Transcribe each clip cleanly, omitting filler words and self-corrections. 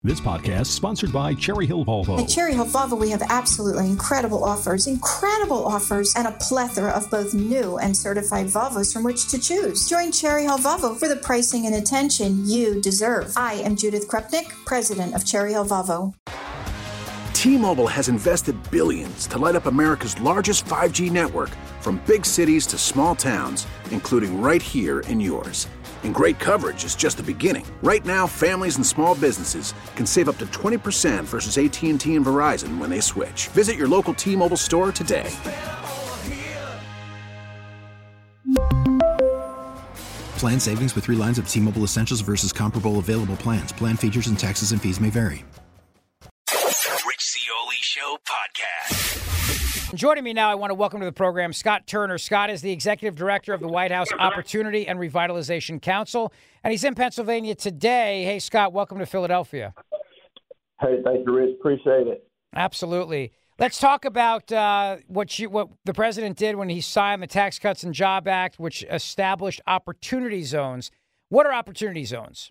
This podcast is sponsored by Cherry Hill Volvo. At Cherry Hill Volvo, we have absolutely incredible offers, and a plethora of both new and certified Volvos from which to choose. Join Cherry Hill Volvo for the pricing and attention you deserve. I am Judith Krupnik, president of Cherry Hill Volvo. T-Mobile has invested billions to light up America's largest 5G network, from big cities to small towns, including right here in yours. And great coverage is just the beginning. Right now, families and small businesses can save up to 20% versus AT&T and Verizon when they switch. Visit your local T-Mobile store today. Plan savings with 3 lines of T-Mobile Essentials versus comparable available plans. Plan features and taxes and fees may vary. Rich Cioli Show podcast. Joining me now, I want to welcome to the program Scott Turner. Scott is the executive director of the White House Opportunity and Revitalization Council, and he's in Pennsylvania today. Hey, Scott, welcome to Philadelphia. Hey, thank you, Rich. Appreciate it. Absolutely. Let's talk about what the president did when he signed the Tax Cuts and Job Act, which established opportunity zones. What are opportunity zones?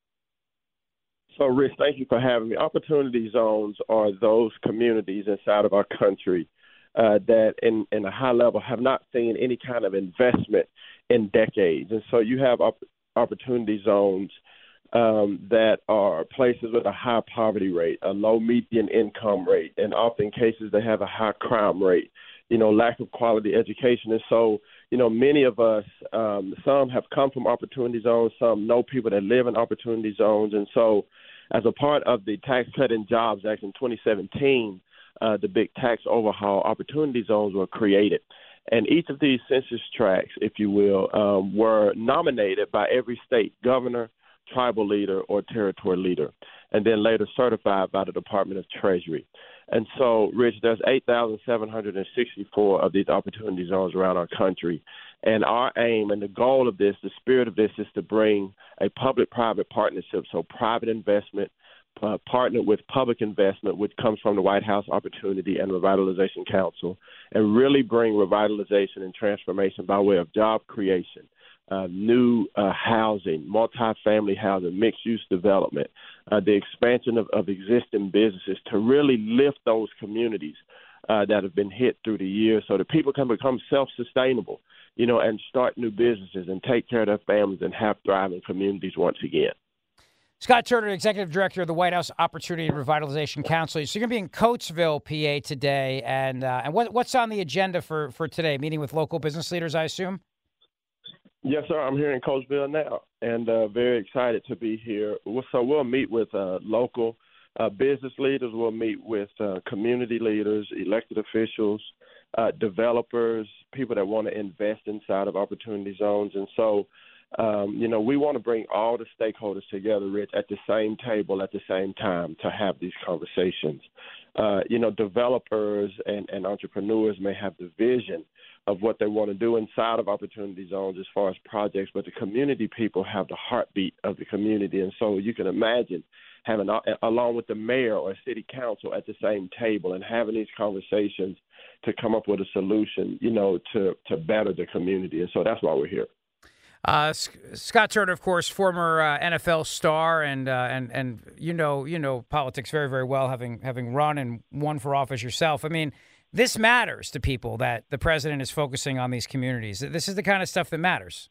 So, Rich, thank you for having me. Opportunity zones are those communities inside of our country that in a high level have not seen any kind of investment in decades. And so you have opportunity zones that are places with a high poverty rate, a low median income rate, and often cases they have a high crime rate, lack of quality education. And so, many of us, some have come from opportunity zones, some know people that live in opportunity zones. And so as a part of the Tax Cut and Jobs Act in 2017, the big tax overhaul, opportunity zones were created. And each of these census tracts, if you will, were nominated by every state governor, tribal leader, or territory leader, and then later certified by the Department of Treasury. And so, Rich, there's 8,764 of these opportunity zones around our country. And our aim and the goal of this, the spirit of this, is to bring a public-private partnership, so private investment, partnered with public investment, which comes from the White House Opportunity and Revitalization Council, and really bring revitalization and transformation by way of job creation, new housing, multifamily housing, mixed-use development, the expansion of existing businesses to really lift those communities that have been hit through the years so that people can become self-sustainable, and start new businesses and take care of their families and have thriving communities once again. Scott Turner, Executive Director of the White House Opportunity and Revitalization Council. So you're going to be in Coatesville, PA today, and what's on the agenda for today? Meeting with local business leaders, I assume? Yes, sir. I'm here in Coatesville now, and very excited to be here. So we'll meet with local business leaders. We'll meet with community leaders, elected officials, developers, people that want to invest inside of opportunity zones. And so, we want to bring all the stakeholders together, Rich, at the same table at the same time to have these conversations. Developers and entrepreneurs may have the vision of what they want to do inside of opportunity zones as far as projects, but the community people have the heartbeat of the community. And so you can imagine having, along with the mayor or city council at the same table and having these conversations to come up with a solution, to better the community. And so that's why we're here. Scott Turner, of course, former NFL star, and politics very, very well, having run and won for office yourself. I mean, this matters to people that the president is focusing on these communities. This is the kind of stuff that matters.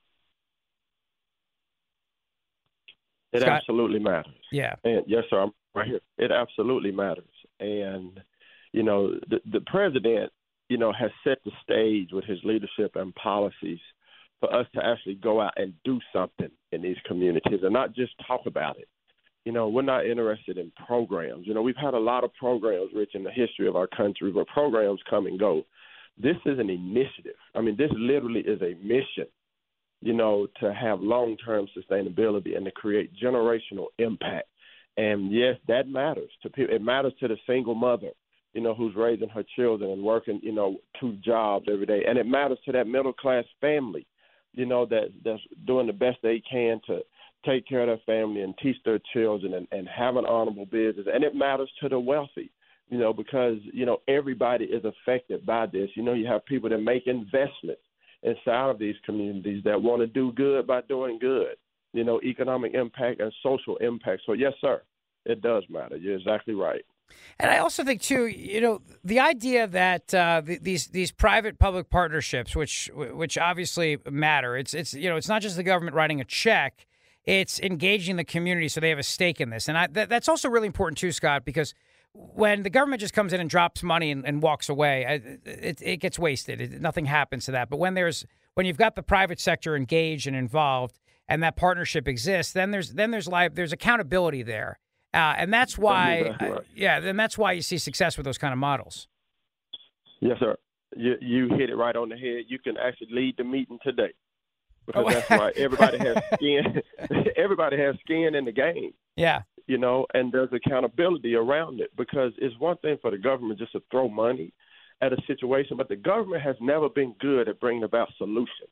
It Scott? Absolutely matters. Yeah. And yes, sir, I'm right here. It absolutely matters. And, the president, has set the stage with his leadership and policies for us to actually go out and do something in these communities and not just talk about it. We're not interested in programs. We've had a lot of programs, Rich, in the history of our country where programs come and go. This is an initiative. I mean, this literally is a mission, to have long-term sustainability and to create generational impact. And, yes, that matters to people. It matters to the single mother, who's raising her children and working, 2 jobs every day. And it matters to that middle-class family, that's doing the best they can to take care of their family and teach their children and have an honorable business. And it matters to the wealthy, because, everybody is affected by this. You have people that make investments inside of these communities that want to do good by doing good, economic impact and social impact. So, yes, sir, It does matter. You're exactly right. And I also think, too, the idea that these private-public partnerships, which obviously matter, it's not just the government writing a check, it's engaging the community so they have a stake in this. And that's also really important, too, Scott, because when the government just comes in and drops money and walks away, it gets wasted. Nothing happens to that. But when you've got the private sector engaged and involved and that partnership exists, then there's accountability there. And that's why, then that's why you see success with those kind of models. Yes, sir. You hit it right on the head. You can actually lead the meeting today because that's right. Everybody has skin. Everybody has skin in the game. Yeah. And there's accountability around it because it's one thing for the government just to throw money at a situation, but the government has never been good at bringing about solutions.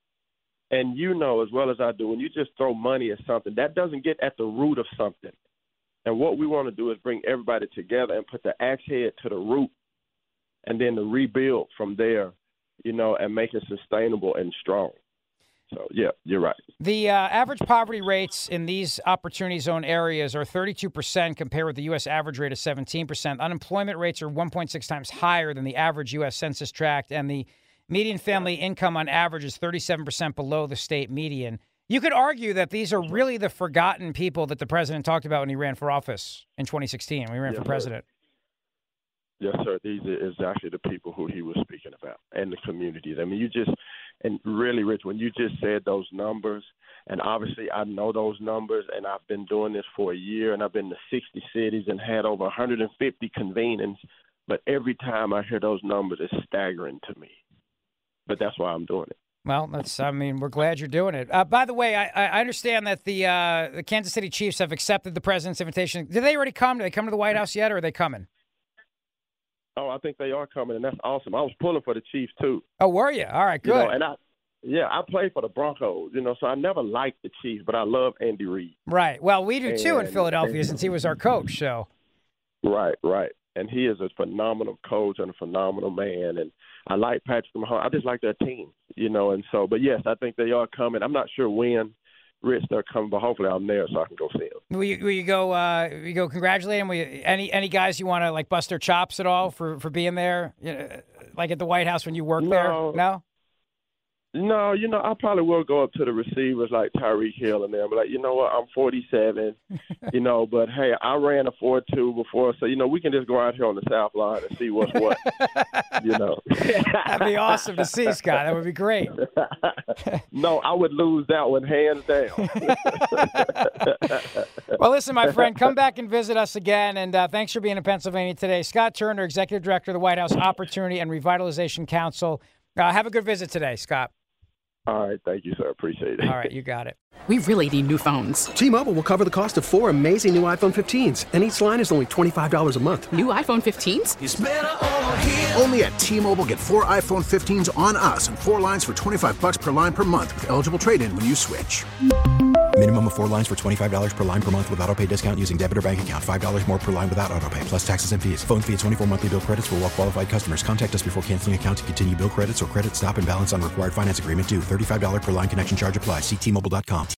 And as well as I do, when you just throw money at something, that doesn't get at the root of something. And what we want to do is bring everybody together and put the axe head to the root and then to rebuild from there, and make it sustainable and strong. So, yeah, you're right. The average poverty rates in these opportunity zone areas are 32% compared with the U.S. average rate of 17%. Unemployment rates are 1.6 times higher than the average U.S. census tract, and the median family income on average is 37% below the state median. You could argue that these are really the forgotten people that the president talked about when he ran for office in 2016, when he ran for president. Yes, sir. These are exactly the people who he was speaking about and the communities. I mean, and really, Rich, when you just said those numbers, and obviously I know those numbers, and I've been doing this for a year, and I've been to 60 cities and had over 150 convenings, but every time I hear those numbers, it's staggering to me. But that's why I'm doing it. Well, we're glad you're doing it. By the way, I understand that the Kansas City Chiefs have accepted the president's invitation. Did they already come? Did they come to the White House yet, or are they coming? Oh, I think they are coming, and that's awesome. I was pulling for the Chiefs, too. Oh, were you? All right, good. I played for the Broncos, so I never liked the Chiefs, but I love Andy Reid. Right. Well, we do, too, in Philadelphia, since he was our coach, so. Right. And he is a phenomenal coach and a phenomenal man, and I like Patrick Mahomes. I just like their team, and so. But yes, I think they are coming. I'm not sure when, Rich, they're coming, but hopefully I'm there so I can go see them. Will you go congratulate them? Any guys you want to bust their chops at all for being there, like at the White House when you worked there? No. No, I probably will go up to the receivers like Tyreek Hill and them. Like, you know what, I'm 47, but hey, I ran a 4.2 before, so we can just go out here on the South Line and see what's what. That'd be awesome to see, Scott. That would be great. No, I would lose that one hands down. Well, listen, my friend, come back and visit us again, and thanks for being in Pennsylvania today. Scott Turner, Executive Director of the White House Opportunity and Revitalization Council. Have a good visit today, Scott. All right. Thank you, sir. Appreciate it. All right. You got it. We really need new phones. T-Mobile will cover the cost of 4 amazing new iPhone 15s, and each line is only $25 a month. New iPhone 15s? It's better over here. Only at T-Mobile, get 4 iPhone 15s on us and 4 lines for $25 per line per month with eligible trade-in when you switch. Minimum of 4 lines for $25 per line per month with autopay discount using debit or bank account. $5 more per line without autopay, plus taxes and fees. Phone fee at 24 monthly bill credits for well-qualified customers. Contact us before canceling account to continue bill credits or credit stop and balance on required finance agreement due. $35 per line connection charge applies. See T-Mobile.com.